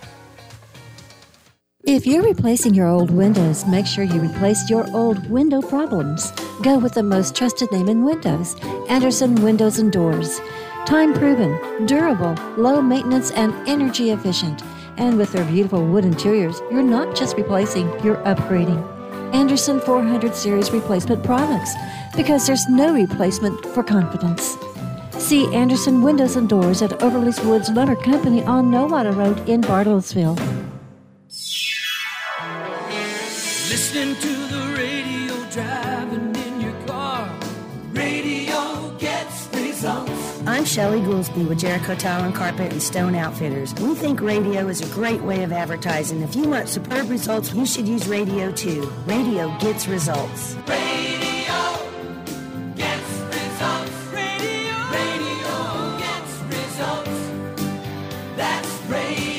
If you're replacing your old windows, make sure you replace your old window problems. Go with the most trusted name in windows, Anderson Windows and Doors. Time proven, durable, low maintenance, and energy efficient. And with their beautiful wood interiors, you're not just replacing, you're upgrading. Anderson four hundred series replacement products, because there's no replacement for confidence. See Anderson Windows and Doors at Overleys Woods Lumber Company on Nowata Road in Bartlesville. Listening to the radio, driving in your car. Radio gets results. I'm Shelley Goolsby with Jericho Tile and Carpet and Stone Outfitters. We think radio is a great way of advertising. If you want superb results, you should use radio too. Radio gets results. Radio gets results. Radio, radio gets results. That's radio.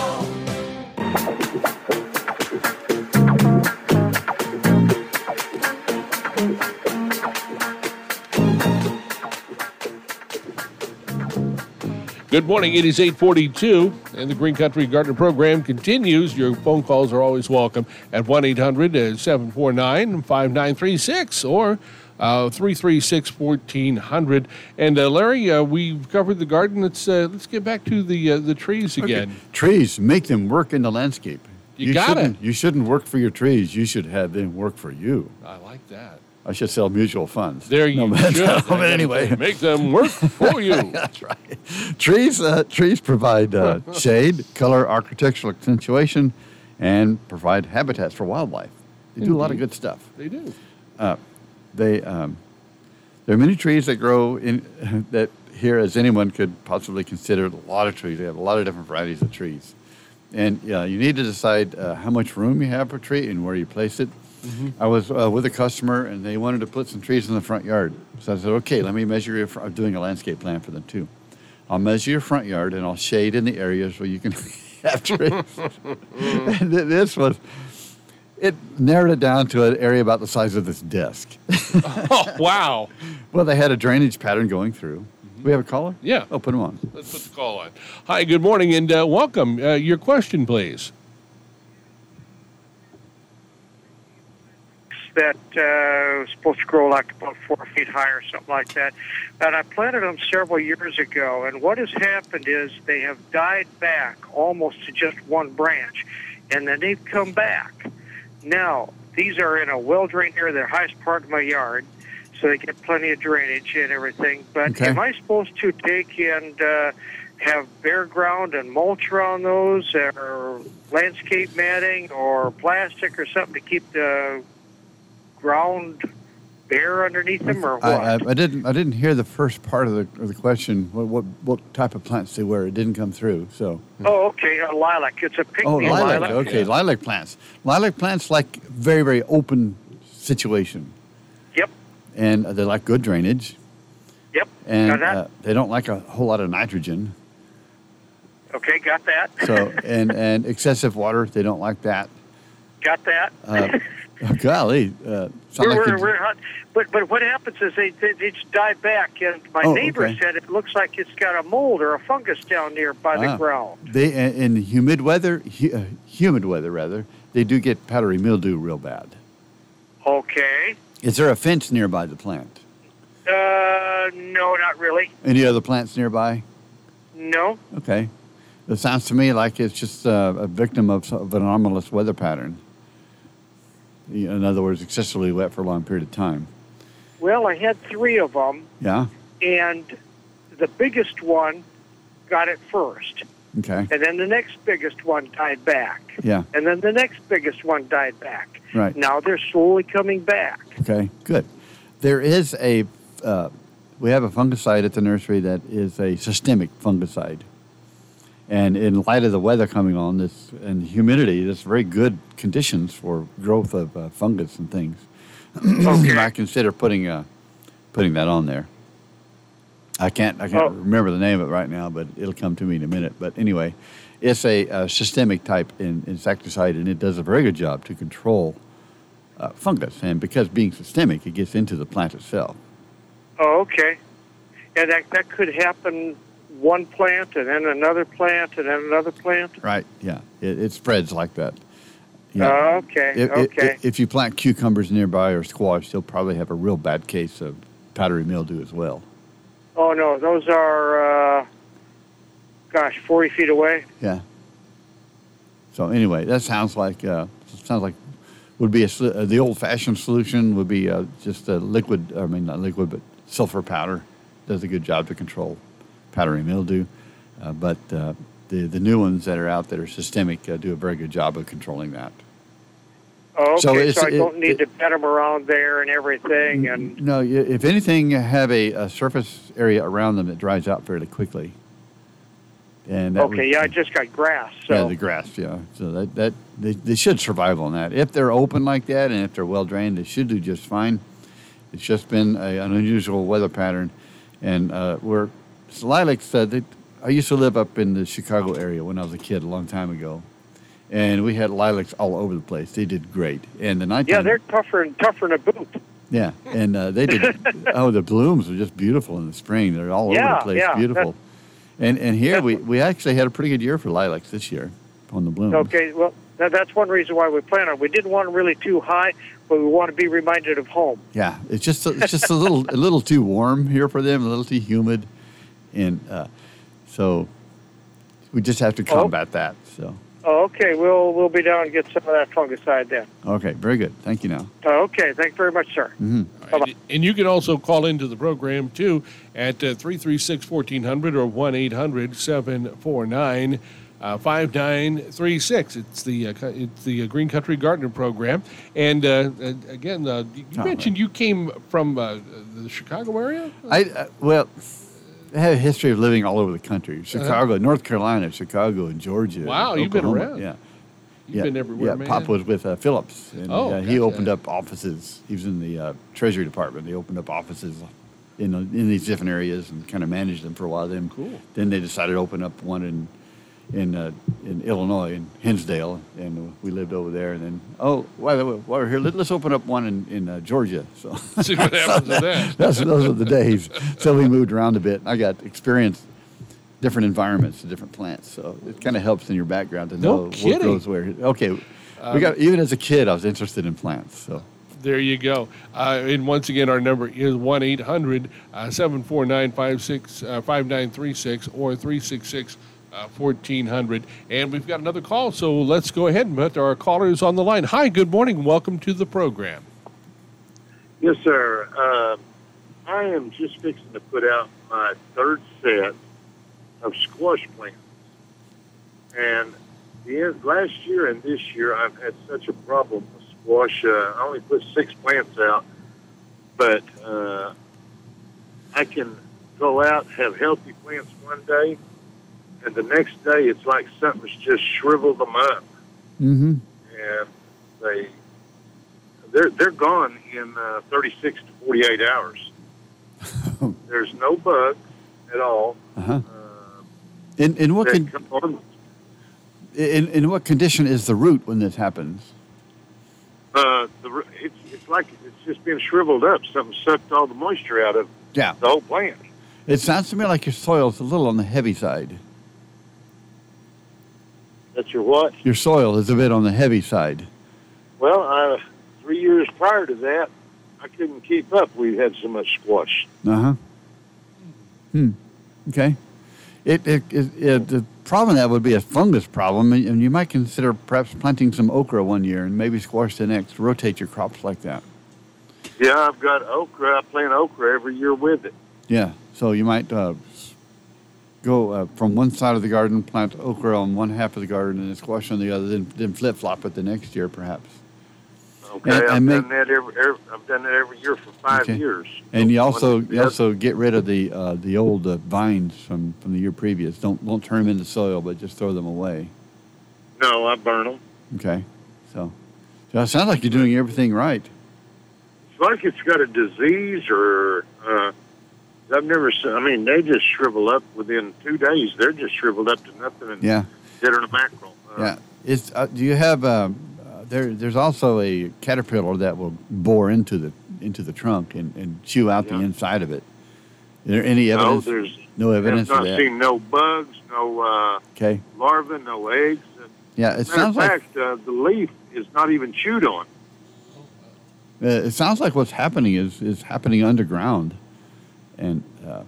Good morning. It is eight forty-two, and the Green Country Gardener program continues. Your phone calls are always welcome at one eight hundred seven four nine five nine three six or uh, three three six fourteen hundred. And uh, Larry, uh, we've covered the garden. Let's uh, let's get back to the uh, the trees again. Okay. Trees, make them work in the landscape. You, you got it. You shouldn't work for your trees. You should have them work for you. I like that. I should sell mutual funds. There you no, should. No, but anyway. Make them work for you. That's right. Trees, uh, trees provide uh, shade, color, architectural accentuation, and provide habitats for wildlife. They do a lot of good stuff. They do. Uh, they um, there are many trees that grow in that here, as anyone could possibly consider. A lot of trees. They have a lot of different varieties of trees, and uh, you need to decide uh, how much room you have per tree and where you place it. Mm-hmm. I was uh, with a customer, and they wanted to put some trees in the front yard. So I said, okay, let me measure your front. I'm doing a landscape plan for them, too. I'll measure your front yard, and I'll shade in the areas where you can have trees. And this was, it narrowed it down to an area about the size of this desk. Oh, wow. Well, they had a drainage pattern going through. Mm-hmm. We have a caller? Yeah. Oh, put him on. Let's put the call on. Hi, good morning, and uh, welcome. Uh, your question, please. That uh, was supposed to grow like about four feet high or something like that. And I planted them several years ago, and what has happened is they have died back almost to just one branch, and then they've come back. Now, these are in a well-drained area, the highest part of my yard, so they get plenty of drainage and everything. But Okay. am I supposed to take and uh, have bare ground and mulch around those, or landscape matting, or plastic or something to keep the ground bare underneath them, or what? I, I, I didn't. I didn't hear the first part of the of the question. What what, what type of plants they were? It didn't come through. So. Oh, okay, a lilac. It's a pygmy Oh, lilac. lilac. Okay, lilac plants. Lilac plants like very very open situation. Yep. And they like good drainage. Yep. And got that. uh, they don't like a whole lot of nitrogen. Okay, got that. So and and excessive water. They don't like that. Got that. Uh, oh, golly. Uh, sound we're, like we're, you- we're hot. But but what happens is they they, they just die back, and my Oh, neighbor okay. said it looks like it's got a mold or a fungus down there by Ah. the ground. They in humid weather, hu- uh, humid weather rather, they do get powdery mildew real bad. Okay. Is there a fence nearby the plant? Uh, no, not really. Any other plants nearby? No. Okay. It sounds to me like it's just uh, a victim of, some- of an anomalous weather pattern. In other words, excessively wet for a long period of time. Well, I had three of them, Yeah? and the biggest one got it first. Okay. And then the next biggest one died back. Yeah. And then the next biggest one died back. Right. Now they're slowly coming back. Okay, good. There is a, uh, we have a fungicide at the nursery that is a systemic fungicide. And in light of the weather coming on this and humidity, there's very good conditions for growth of uh, fungus and things. Okay. I consider putting uh, putting that on there. I can't I can't Oh. remember the name of it right now, but it'll come to me in a minute. But anyway, it's a, uh systemic type in, insecticide, and it does a very good job to control uh, fungus. And because being systemic, it gets into the plant itself. Oh, okay. And that that could happen one plant and then another plant and then another plant. Right? Yeah, it, it spreads like that. Oh, okay, If, okay. If, if you plant cucumbers nearby or squash, you'll probably have a real bad case of powdery mildew as well. Oh no, those are, uh, gosh, forty feet away. Yeah. So anyway, that sounds like uh, sounds like would be a slu- uh, the old-fashioned solution would be uh, just a liquid. I mean, not liquid, but sulfur powder does a good job to control powdery mildew. Uh, but uh, the the new ones that are out that are systemic uh, do a very good job of controlling that. Oh, okay, So so, it's- I it- don't need to bed them around there and everything. And No, y- if anything, you have a, a surface area around them that dries out fairly quickly. And that okay, would- yeah, I just got grass. So Yeah, the grass, yeah. So that, that they, they should survive on that. If they're open like that and if they're well drained, they should do just fine. It's just been a, an unusual weather pattern. And uh, we're, so lilacs, uh, they, I used to live up in the Chicago area when I was a kid a long time ago. And we had lilacs all over the place. They did great. And the nighttime, yeah, they're tougher and tougher than a boot. yeah, and uh, they did. Oh, the blooms are just beautiful in the spring. They're all over Yeah, the place, yeah, beautiful. And and here we, we actually had a pretty good year for lilacs this year on the blooms. Okay, well, that, that's one reason why we plan on. We didn't want them really too high, but we want to be reminded of home. Yeah, it's just a, it's just a little a little too warm here for them, a little too humid, and uh, so we just have to combat that. So Oh, okay, we'll we'll be down and get some of that fungicide then. okay, very good. Thank you. Now. Oh, okay, thanks very much, sir. Mm-hmm. And, and you can also call into the program, too, at uh, three three six, fourteen hundred or one eight hundred, seven four nine, five nine three six. It's the uh, co- it's the uh, Green Country Gardener program. And, uh, uh, again, uh, you Oh, mentioned you came from uh, the Chicago area? I uh, well, I have a history of living all over the country: Chicago, North Carolina, Chicago, and Georgia. Wow, you've been Oklahoma. around. Yeah. You've yeah, been everywhere, yeah, man. Pop was with uh, Phillips, and Oh, uh, he gotcha. opened up offices. He was in the uh, Treasury Department. They opened up offices in in these different areas and kind of managed them for a while. Then, cool. Then they decided to open up one in in uh, in Illinois, in Hinsdale, and we lived over there. And then, oh, while while we're here, let, let's open up one in in uh, Georgia. So See what happens with that. That's those are the days. So we moved around a bit. I got experience. Different environments, different plants, so it kind of helps in your background to No know what kidding. grows where. Okay, we Um, got even as a kid, I was interested in plants. So There you go. Uh, and once again, our number is one eight hundred, seven four nine, five nine three six or three six six, fourteen hundred. And we've got another call, so let's go ahead and put our callers on the line. Hi, good morning. Welcome to the program. Yes, sir. Uh, I am just fixing to put out my third set of squash plants. And the end, last year and this year, I've had such a problem with squash. Uh, I only put six plants out, but uh, I can go out, have healthy plants one day, and the next day it's like something's just shriveled them up. Mm-hmm. And they, they're, they're gone in uh, thirty-six to forty-eight hours. There's no bugs at all. Uh-huh. In in what They con- come on. in in what condition is the root when this happens? Uh, the, r- it's it's like it's just been shriveled up. Something sucked all the moisture out of Yeah. the whole plant. It sounds to me like your soil's a little on the heavy side. That's your what? Your soil is a bit on the heavy side. Well, uh, three years prior to that, I couldn't keep up. We had so much squash. Uh huh. Hmm. Okay. It, it, it, it the problem that would be a fungus problem, and and you might consider perhaps planting some okra one year and maybe squash the next. Rotate your crops like that. Yeah, I've got okra. I plant okra every year with it. Yeah. So you might uh, s- go uh, from one side of the garden, plant okra on one half of the garden, and then squash on the other, then then flip flop it the next year, perhaps. Okay, And- I've and done make- that every, every. I've done that every year for five Okay. years. And you also When- you also get rid of the uh, the old uh, vines from, from the year previous. Don't don't turn them into soil, but just throw them away. No, I burn them. Okay, so, so it sounds like you're doing everything right. It's like it's got a disease, or uh, I've never seen. I mean, they just shrivel up within two days. They're just shriveled up to nothing and Yeah, dead on a mackerel. Uh, yeah. It's uh, do you have um, uh, there? There's also a caterpillar that will bore into the into the trunk and, and chew out the inside of it. Is there any No, evidence? there's no evidence I've of not that. seen no bugs, no uh, Okay. larvae, no eggs. And Yeah, it matter sounds of like fact, uh, the leaf is not even chewed on. uh, it sounds like what's happening is is happening underground, and uh,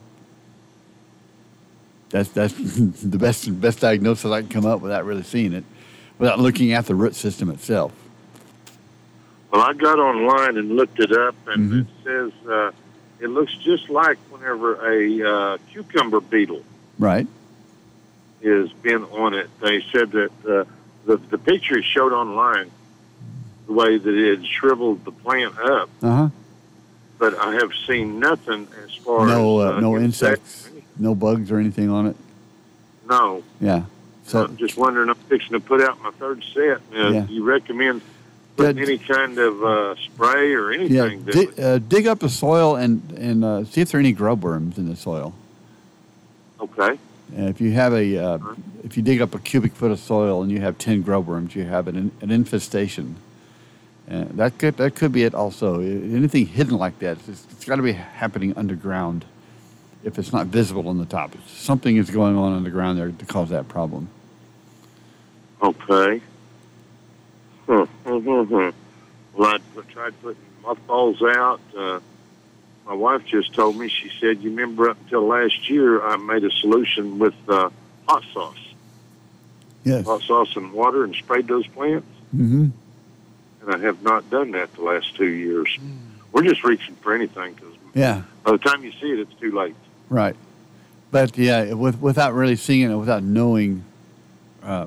that's that's the best best diagnosis I can come up without really seeing it, without looking at the root system itself. Well, I got online and looked it up, and Mhm. it says uh, it looks just like whenever a uh, cucumber beetle Right. has been on it. They said that uh, the the picture it showed online, the way that it had shriveled the plant up, Uh huh. but I have seen nothing as far No as uh, no insects. insects, no bugs or anything on it. No. Yeah. So I'm just wondering. I'm fixing to put out my third set. Uh, Yeah. Do you recommend putting any kind of uh, spray or yeah, anything? that dig, uh, dig up the soil and and uh, see if there are any grub worms in the soil. Okay. And if you have a, uh, if you dig up a cubic foot of soil and you have ten grub worms, you have an, an infestation. And that could that could be it. Also, anything hidden like that, it's, it's got to be happening underground. If it's not visible on the top, something is going on underground there to cause that problem. Okay. Huh. Mm-hmm. Well, I tried putting mothballs out. Uh, my wife just told me, she said, you remember up until last year, I made a solution with uh, hot sauce. Yes. Hot sauce and water and sprayed those plants. Mm-hmm. And I have not done that the last two years. We're just reaching for anything because Yeah. by the time you see it, it's too late. Right. But yeah, with, without really seeing it, without knowing, because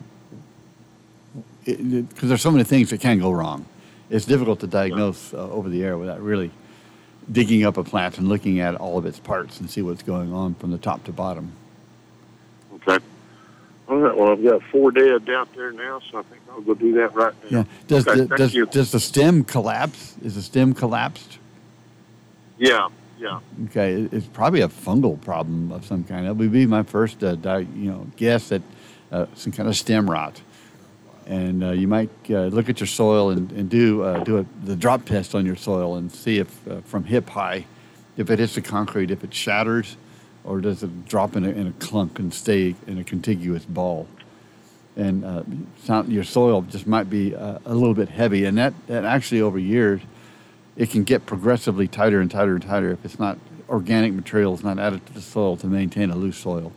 there's so many things that can go wrong. It's difficult to diagnose uh, over the air without really digging up a plant and looking at all of its parts and see what's going on from the top to bottom. Okay. All right. Well, I've got four dead out there now, so I think I'll go do that right now. Yeah. Does Okay, the, thank does, you. does the stem collapse? Is the stem collapsed? Yeah. Yeah. Okay, it- it's probably a fungal problem of some kind. That would be my first, uh, di- you know, guess at uh, some kind of stem rot. And uh, you might uh, look at your soil and, and do uh, do a, the drop test on your soil and see if uh, from hip high, if it hits the concrete, if it shatters, or does it drop in a, in a clunk and stay in a contiguous ball. And uh, sound, your soil just might be uh, a little bit heavy, and that, that actually over years, it can get progressively tighter and tighter and tighter if it's not organic material is not added to the soil to maintain a loose soil.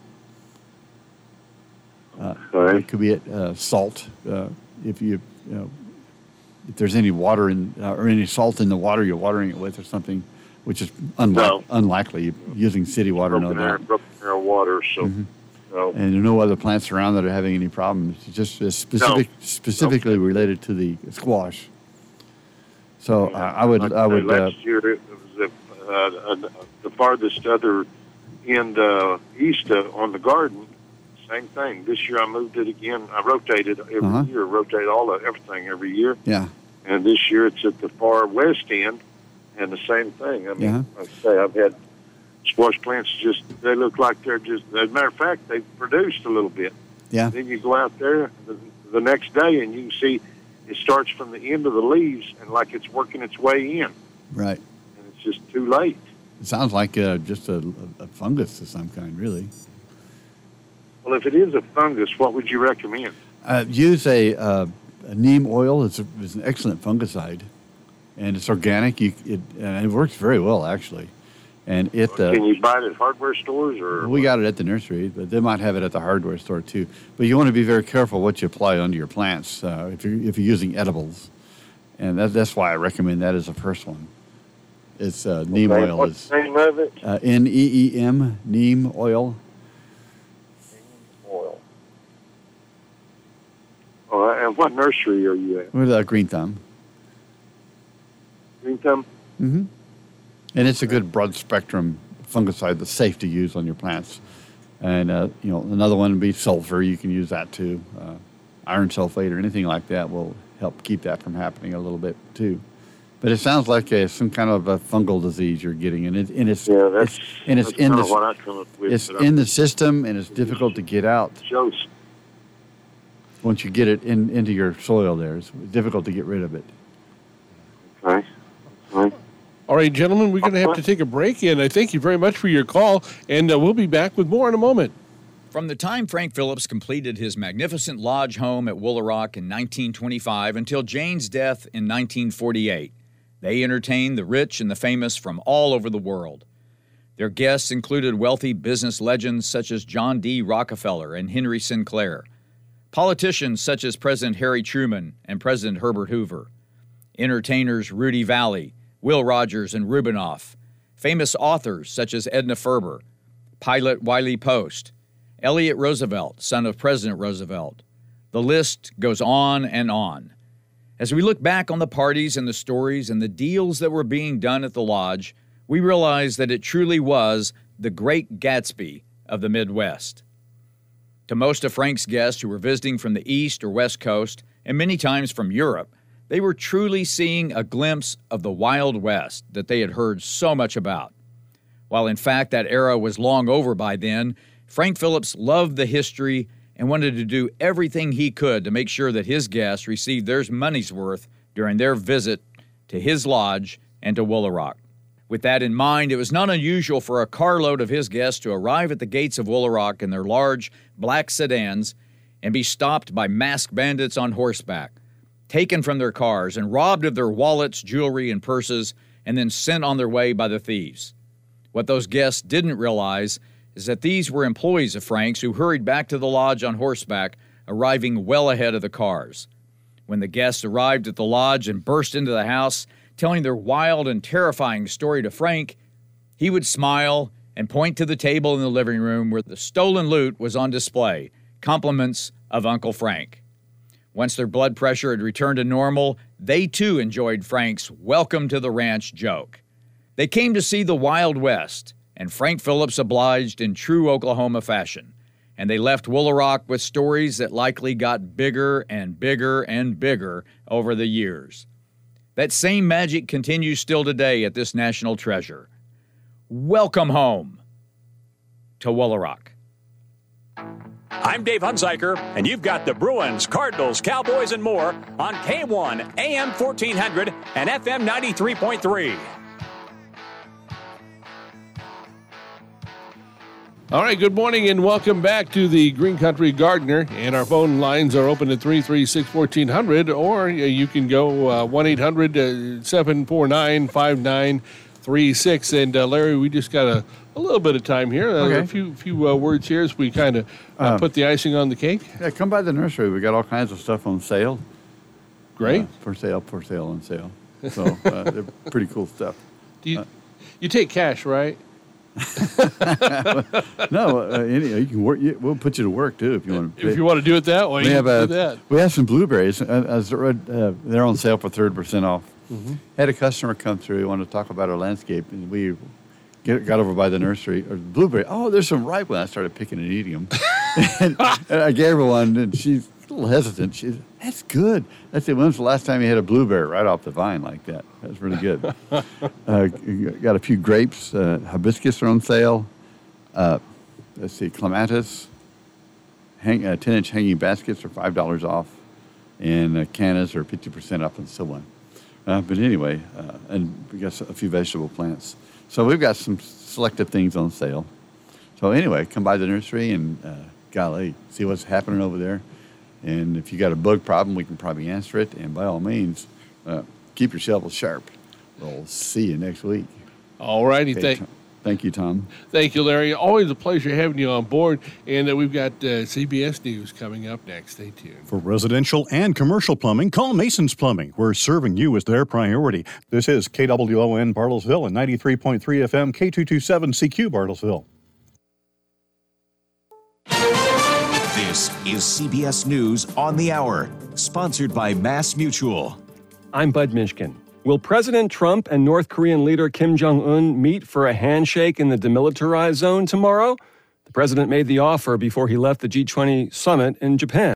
Uh, It could be uh, salt. Uh, if you, you know, if there's any water in uh, or any salt in the water you're watering it with or something, which is unli- No. unlikely using city water, no broken air, doubt. broken air water, so Mhm. no. And there are no other plants around that are having any problems. It's just uh, specific, specifically related to the squash. So uh, I would, Like I say would. Uh, last year it was uh, uh, the farthest other end uh, east uh, on the garden. Same thing. This year I moved it again. I rotated every Uh-huh. year, rotate all of everything every year. yeah. And this year it's at the far west end, and the same thing. I mean, Yeah. like I say, I've had squash plants just, they look like they're just, as a matter of fact, they've produced a little bit. Yeah. Then you go out there the, the next day and you can see it starts from the end of the leaves and like it's working its way in. Right. And it's just too late. It sounds like uh, just a, a fungus of some kind, really. Well, if it is a fungus, what would you recommend? Uh, use a, uh, a neem oil. It's, a, it's an excellent fungicide, and it's organic. You, it, and it works very well, actually. And it. Uh, Can you buy it at hardware stores or? we got it at the nursery, but they might have it at the hardware store too. But you want to be very careful what you apply onto your plants uh, if you're if you're using edibles, and that, that's why I recommend that as the first one. It's uh, neem Okay, oil. What's Is the name of it? uh, N E E M, neem oil. Oil. All right. And what nursery are you at? With a green thumb. income. Mm-hmm. And it's a good broad spectrum fungicide that's safe to use on your plants. And, uh, you know, another one would be sulfur. You can use that too. Uh, iron sulfate or anything like that will help keep that from happening a little bit too. But it sounds like a, some kind of a fungal disease you're getting, and, it, and it's Yeah, that's, it's, and it's that's in kind the of what I come up with. it's but in the system, and it's difficult to get out. Shows. Once you get it in, into your soil, there it's difficult to get rid of it. Okay. Right. All right, gentlemen, we're going to have to take a break, and I thank you very much for your call, and uh, we'll be back with more in a moment. From the time Frank Phillips completed his magnificent lodge home at Woolaroc in nineteen twenty-five until Jane's death in nineteen forty-eight, they entertained the rich and the famous from all over the world. Their guests included wealthy business legends such as John D. Rockefeller and Henry Sinclair, politicians such as President Harry Truman and President Herbert Hoover, entertainers Rudy Valley, Will Rogers, and Rubinoff, famous authors such as Edna Ferber, pilot Wiley Post, Elliott Roosevelt, son of President Roosevelt. The list goes on and on. As we look back on the parties and the stories and the deals that were being done at the lodge, we realize that it truly was the Great Gatsby of the Midwest. To most of Frank's guests who were visiting from the East or West Coast, and many times from Europe, they were truly seeing a glimpse of the Wild West that they had heard so much about. While in fact that era was long over by then, Frank Phillips loved the history and wanted to do everything he could to make sure that his guests received their money's worth during their visit to his lodge and to Woolaroc. With that in mind, it was not unusual for a carload of his guests to arrive at the gates of Woolaroc in their large black sedans and be stopped by masked bandits on horseback, taken from their cars and robbed of their wallets, jewelry, and purses, and then sent on their way by the thieves. What those guests didn't realize is that these were employees of Frank's who hurried back to the lodge on horseback, arriving well ahead of the cars. When the guests arrived at the lodge and burst into the house, telling their wild and terrifying story to Frank, he would smile and point to the table in the living room where the stolen loot was on display, compliments of Uncle Frank. Once their blood pressure had returned to normal, they too enjoyed Frank's welcome to the ranch joke. They came to see the Wild West, and Frank Phillips obliged in true Oklahoma fashion, and they left Woolaroc with stories that likely got bigger and bigger and bigger over the years. That same magic continues still today at this national treasure. Welcome home to Woolaroc. I'm Dave Hunziker, and you've got the Bruins, Cardinals, Cowboys, and more on K one, A M fourteen hundred, and F M ninety-three point three. All right, good morning and welcome back to the Green Country Gardener. And our phone lines are open at three three six, one four hundred, or you can go uh, one eight hundred, seven four nine, five nine three six. And uh, Larry, we just got a, a little bit of time here. Uh, Okay. A few few uh, words here as we kind of uh, Uh, put the icing on the cake. Yeah, come by the nursery. We got all kinds of stuff on sale. Great. Uh, for sale, for sale, on sale. So uh, they're pretty cool stuff. Do you, you take cash, right? No, uh, any, you can work. You, we'll put you to work too if you want to. If you want to do it that way, we you have can a, do that. We have some blueberries. Uh, as uh, they're on sale for thirty percent off. Mhm. Had a customer come through. He wanted to talk about our landscape, and we get, got over by the nursery. Or blueberry. Oh, there's some ripe ones. I started picking and eating them. and, and I gave her one, and she's a little hesitant. She said, "That's good." I said, "When's the last time you had a blueberry right off the vine like that?" That's really good. uh, got a few grapes. Uh, hibiscus are on sale. Uh, let's see, clematis, hang, uh, ten-inch hanging baskets are five dollars off, and uh, cannas are fifty percent off, and so on. Uh, but anyway, uh, and we got a few vegetable plants. So we've got some selective things on sale. So anyway, come by the nursery and, uh, golly, see what's happening over there. And if you got a bug problem, we can probably answer it. And by all means, uh, keep your shovels sharp. We'll see you next week. All righty, Okay, thank Tom. Thank you, Tom. Thank you, Larry. Always a pleasure having you on board. And uh, we've got uh, C B S News coming up next. Stay tuned. For residential and commercial plumbing, call Mason's Plumbing. We're serving you as their priority. This is K W O N Bartlesville and ninety-three point three F M K two twenty-seven C Q Bartlesville. This is C B S News on the Hour, sponsored by Mass Mutual. I'm Bud Mishkin. Will President Trump and North Korean leader Kim Jong-un meet for a handshake in the demilitarized zone tomorrow? The president made the offer before he left the G twenty summit in Japan.